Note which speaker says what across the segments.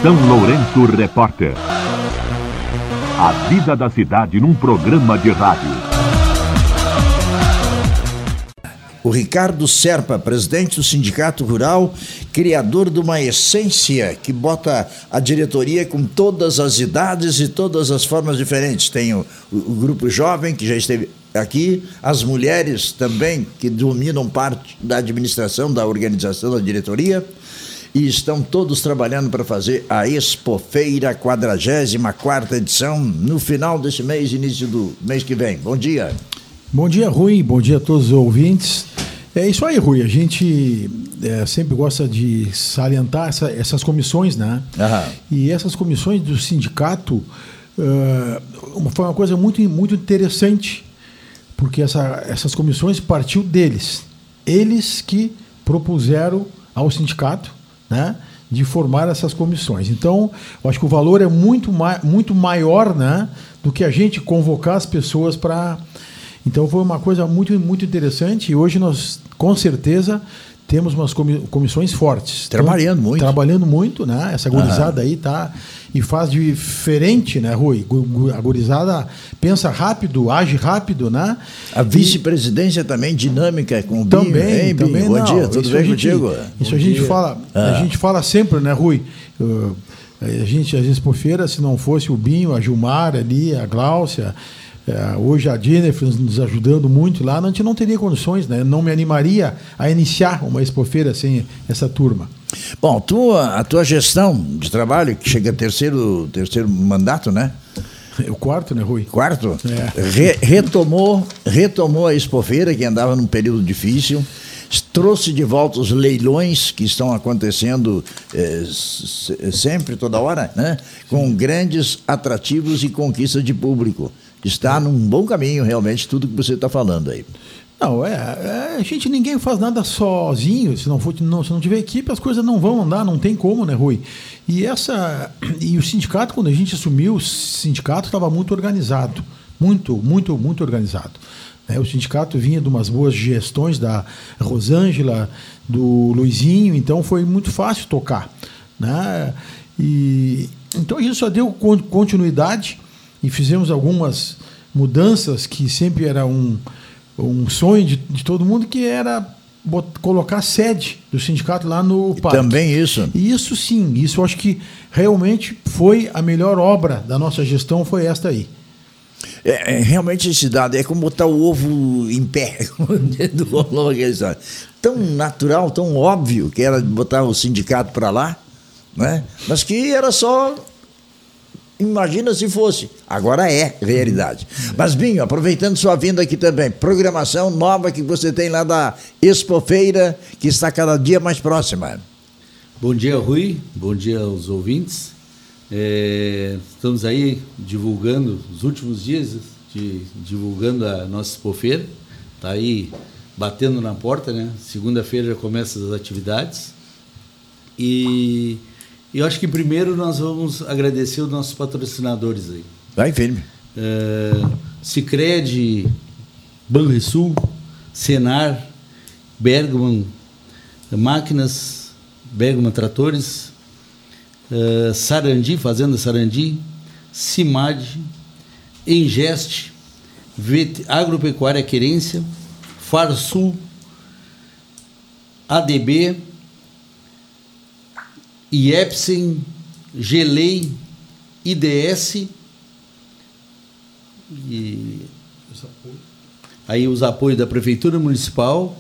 Speaker 1: São Lourenço Repórter. A vida da cidade num programa de rádio.
Speaker 2: O Ricardo Serpa, presidente do Sindicato Rural, criador de uma essência que bota a diretoria com todas as idades e todas as formas diferentes. Tem o grupo jovem, que já esteve aqui, as mulheres também, que dominam parte da administração, da organização da diretoria, e estão todos trabalhando para fazer a Expofeira 44ª edição no final desse mês, início do mês que vem. Bom dia.
Speaker 3: Bom dia, Rui. Bom dia a todos os ouvintes. É isso aí, Rui. A gente sempre gosta de salientar essas comissões, né? Aham. E essas comissões do sindicato foi uma coisa muito, muito interessante, porque essas comissões partiu deles. Eles que propuseram ao sindicato, né, de formar essas comissões. Então, eu acho que o valor é muito maior, né, do que a gente convocar as pessoas para... Então, foi uma coisa muito, muito interessante e hoje nós, com certeza, temos umas comissões fortes.
Speaker 2: Trabalhando muito.
Speaker 3: Trabalhando muito, né? Essa gurizada aí tá... E faz diferente, né, Rui? A gurizada pensa rápido, age rápido, né?
Speaker 2: A vice-presidência também dinâmica com o
Speaker 3: Binho. Também.
Speaker 2: Bom dia, tudo bem contigo?
Speaker 3: Isso a gente fala sempre, né, Rui? A gente, às vezes, por feira, se não fosse o Binho, a Gilmar ali, a Gláucia... hoje a Jennifer nos ajudando muito lá, a gente não teria condições, né? Não me animaria a iniciar uma expofeira sem essa turma.
Speaker 2: Bom, a tua gestão de trabalho, que chega a terceiro mandato, né?
Speaker 3: É o quarto, né, Rui?
Speaker 2: Quarto? Retomou a expofeira, que andava num período difícil, trouxe de volta os leilões que estão acontecendo sempre, toda hora, né? Com grandes atrativos e conquista de público. Está num bom caminho, realmente, tudo que você está falando aí.
Speaker 3: Não, ninguém faz nada sozinho. Se não tiver equipe, as coisas não vão andar, não tem como, né, Rui? E o sindicato, quando a gente assumiu, o sindicato estava muito organizado. Muito, muito, muito organizado. O sindicato vinha de umas boas gestões da Rosângela, do Luizinho, então foi muito fácil tocar, né? Então isso só deu continuidade. E fizemos algumas mudanças que sempre era um sonho de todo mundo, que era colocar a sede do sindicato lá no parque.
Speaker 2: Também isso.
Speaker 3: E isso sim, isso eu acho que realmente foi a melhor obra da nossa gestão, foi esta aí.
Speaker 2: Realmente esse dado é como botar o ovo em pé, tão natural, tão óbvio que era botar o sindicato para lá, né? Mas que era só... Imagina se fosse. Agora é realidade. Mas, Binho, aproveitando sua vinda aqui também, programação nova que você tem lá da Expofeira, que está cada dia mais próxima.
Speaker 4: Bom dia, Rui. Bom dia aos ouvintes. Estamos aí divulgando, os últimos dias, divulgando a nossa Expofeira. Está aí batendo na porta, né? Segunda-feira já começa as atividades. E eu acho que primeiro nós vamos agradecer os nossos patrocinadores aí.
Speaker 2: Vai firme.
Speaker 4: Sicredi, Banrisul, Senar, Bergman Máquinas, Bergman Tratores, Sarandi, Fazenda Sarandi, Cimad, Engeste, Agropecuária Querência, Farsul, ADB, IEPSEN, Gelei, IDS e aí os apoios da Prefeitura Municipal,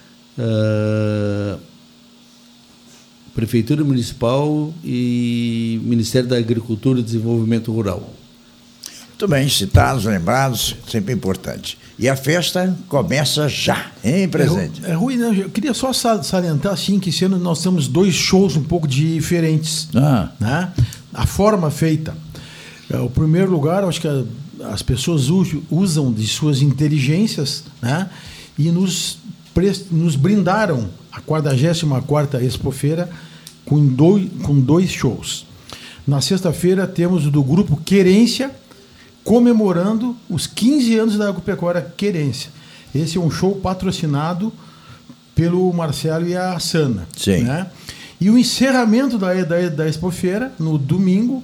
Speaker 4: e Ministério da Agricultura e Desenvolvimento Rural.
Speaker 2: Muito bem, citados, lembrados, sempre importante. E a festa começa já, hein, presidente?
Speaker 3: Rui, eu queria só salientar assim, que esse ano nós temos 2 shows um pouco diferentes. Né? A forma feita. O primeiro lugar, eu acho que as pessoas usam de suas inteligências, né? E nos brindaram a 44ª Expofeira com dois shows. Na sexta-feira temos o do Grupo Querência, comemorando os 15 anos da Agropecuária Querência. Esse é um show patrocinado pelo Marcelo e a Sana.
Speaker 2: Sim.
Speaker 3: Né? E o encerramento da Expofeira, no domingo,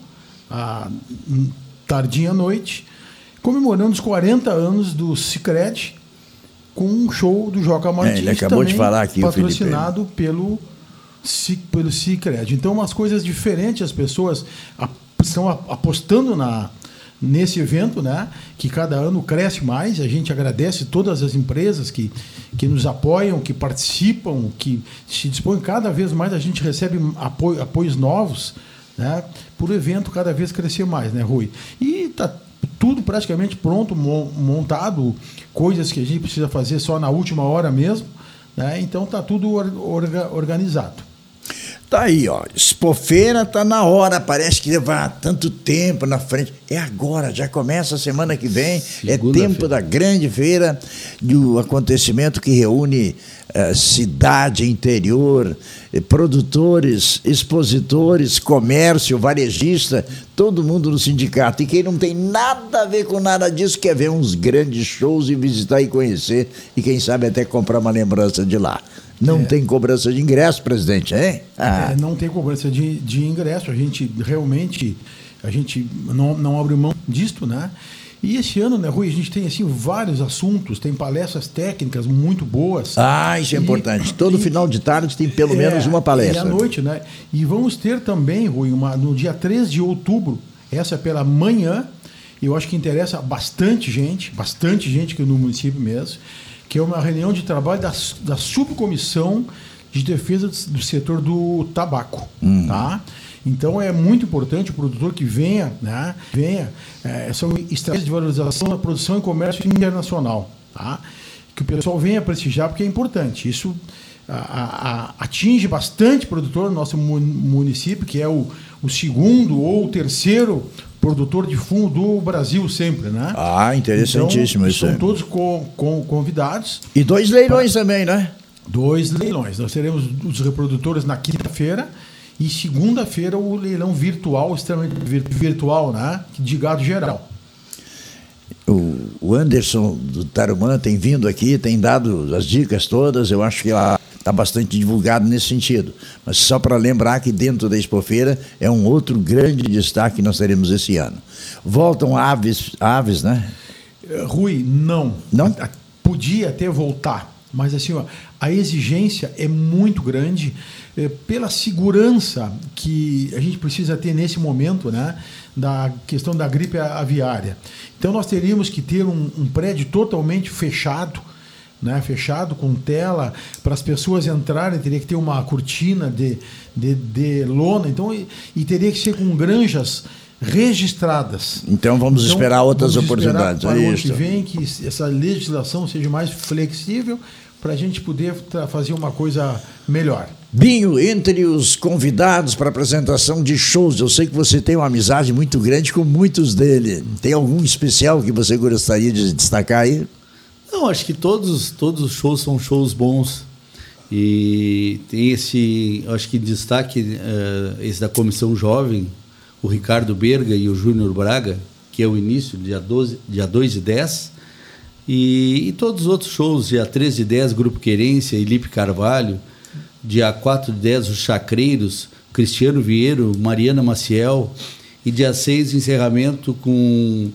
Speaker 3: tardinha à noite, comemorando os 40 anos do Sicredi, com um show do Joca Martins,
Speaker 2: ele acabou de falar aqui,
Speaker 3: patrocinado pelo Sicredi. Então, umas coisas diferentes, as pessoas estão apostando nesse evento, né, que cada ano cresce mais. A gente agradece todas as empresas que nos apoiam, que participam, que se dispõem cada vez mais. A gente recebe apoios novos, né, por o evento cada vez crescer mais, né, Rui? E está tudo praticamente pronto, montado, coisas que a gente precisa fazer só na última hora mesmo, né? Então está tudo organizado.
Speaker 2: Tá aí, ó. Expofeira tá na hora, parece que levar tanto tempo na frente. É agora, já começa a semana que vem. É tempo da grande feira, do acontecimento que reúne cidade, interior, produtores, expositores, comércio, varejista, todo mundo no sindicato. E quem não tem nada a ver com nada disso quer ver uns grandes shows e visitar e conhecer, e quem sabe até comprar uma lembrança de lá. Não tem cobrança de ingresso, presidente, hein?
Speaker 3: Não tem cobrança de ingresso. A gente realmente não abre mão disto, né? E esse ano, né, Rui, a gente tem assim vários assuntos, tem palestras técnicas muito boas.
Speaker 2: Isso é importante. Todo final de tarde tem pelo menos uma palestra.
Speaker 3: E à noite, né? E vamos ter também, Rui, no dia 3 de outubro, essa pela manhã, eu acho que interessa bastante gente aqui no município mesmo, que é uma reunião de trabalho da subcomissão de defesa do setor do tabaco, tá? Então é muito importante o produtor que venha, né? São estratégias de valorização da produção e comércio internacional, tá? Que o pessoal venha prestigiar, porque é importante. Isso atinge bastante produtor no nosso município, que é o segundo ou o terceiro produtor de fumo do Brasil sempre, né?
Speaker 2: Interessantíssimo,
Speaker 3: então, isso. São todos convidados.
Speaker 2: E 2 leilões também, né?
Speaker 3: 2 leilões. Nós teremos os reprodutores na quinta-feira e segunda-feira o leilão virtual, extremamente virtual, né? De gado geral.
Speaker 2: O Anderson do Tarumã tem vindo aqui, tem dado as dicas todas. Eu acho que está bastante divulgado nesse sentido. Mas só para lembrar que dentro da Expofeira é um outro grande destaque que nós teremos esse ano. Voltam aves, né?
Speaker 3: Rui, não.
Speaker 2: Não?
Speaker 3: Podia até voltar, mas assim, a exigência é muito grande pela segurança que a gente precisa ter nesse momento, né? Da questão da gripe aviária. Então nós teríamos que ter um prédio totalmente fechado, né, fechado com tela para as pessoas entrarem, teria que ter uma cortina de lona, então, e teria que ser com granjas registradas.
Speaker 2: Então vamos esperar outras oportunidades.
Speaker 3: Para o ano que vem, que essa legislação seja mais flexível para a gente poder fazer uma coisa melhor.
Speaker 2: Binho, entre os convidados para a apresentação de shows, eu sei que você tem uma amizade muito grande com muitos deles. Tem algum especial que você gostaria de destacar aí?
Speaker 4: Não, acho que todos os shows são shows bons. E tem acho que destaque esse da Comissão Jovem, o Ricardo Berga e o Júnior Braga, que é o início, dia 2 e 10. E todos os outros shows, dia 13 e 10, Grupo Querência, Elipe Carvalho. Dia 4 de 10, os Chacreiros, Cristiano Vieiro, Mariana Maciel. E dia 6, encerramento com...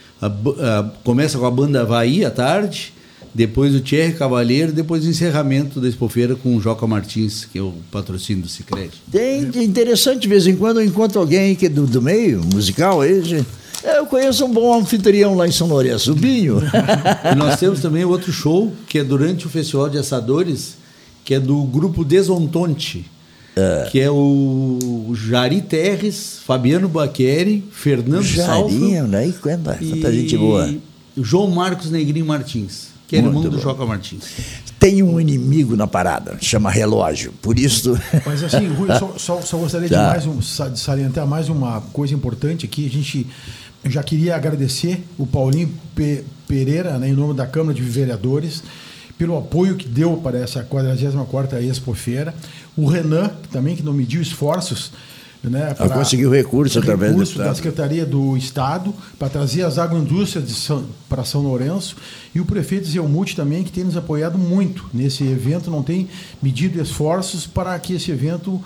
Speaker 4: começa com a banda Havaí à tarde, depois o Thierry Cavaleiro, depois o encerramento da Expofeira com o Joca Martins, que é o patrocínio do Sicredi.
Speaker 2: É interessante, de vez em quando eu encontro alguém que é do meio musical. Eu conheço um bom anfitrião lá em São Lourenço, o Binho.
Speaker 4: E nós temos também outro show, que é durante o Festival de Assadores, que é do grupo Desontonte, que é o Jari Terres, Fabiano Baqueri, Fernando Salvo
Speaker 2: né? Tanta gente boa.
Speaker 4: O João Marcos Negrinho Martins, que é irmão do Joca Martins.
Speaker 2: Tem um inimigo na parada, chama relógio, por isso...
Speaker 3: Mas assim, Rui, só gostaria de salientar mais uma coisa importante aqui. Eu já queria agradecer o Paulinho Pereira, né, em nome da Câmara de Vereadores, pelo apoio que deu para essa 44ª Expofeira. O Renan, também, que não mediu esforços, né, para
Speaker 2: conseguiu recurso através
Speaker 3: da Secretaria do Estado para trazer as agroindústrias para São Lourenço, e o prefeito Zelmuth também, que tem nos apoiado muito nesse evento, não tem medido esforços para que esse evento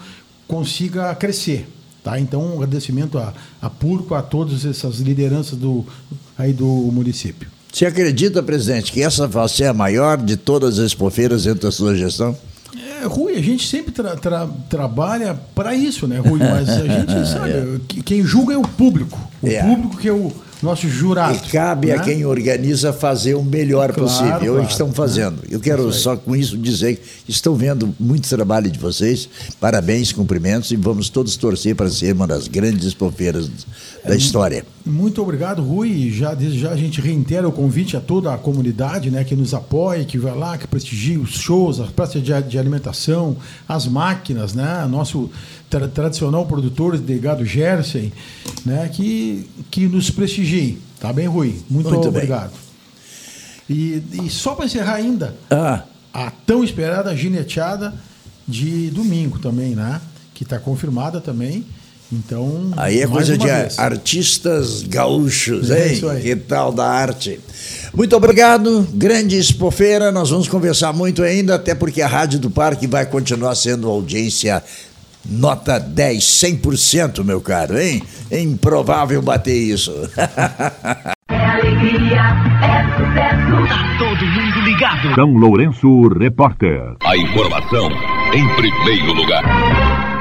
Speaker 3: consiga crescer. Tá? Então, um agradecimento a público, a todas essas lideranças do município.
Speaker 2: Você acredita, presidente, que essa vai ser a maior de todas as expofeiras dentro da sua gestão?
Speaker 3: Rui, a gente sempre trabalha para isso, né, Rui? Mas a gente sabe, quem julga é o público. O público que é o nosso jurado.
Speaker 2: E cabe a quem organiza fazer o melhor possível. Claro. Estão fazendo. Eu quero só com isso dizer que estão vendo muito trabalho de vocês. Parabéns, cumprimentos, e vamos todos torcer para ser uma das grandes expofeiras da história.
Speaker 3: Muito obrigado, Rui. Desde já a gente reitera o convite a toda a comunidade, né, que nos apoie, que vai lá, que prestigie os shows, as praças de alimentação, as máquinas, né, nosso tradicional produtor de gado Jersey, né, que nos prestigiem. Tá bem, Rui? Muito obrigado. E só para encerrar ainda, a tão esperada gineteada de domingo também, né, que está confirmada também. Então,
Speaker 2: aí é coisa de artistas gaúchos, hein? Que tal da arte? Muito obrigado, grande expofeira. Nós vamos conversar muito ainda, até porque a Rádio do Parque vai continuar sendo audiência nota 10, 100%, meu caro, hein? É improvável bater isso.
Speaker 5: É alegria, é sucesso. Tá todo mundo ligado.
Speaker 1: São Lourenço, repórter.
Speaker 6: A informação em primeiro lugar.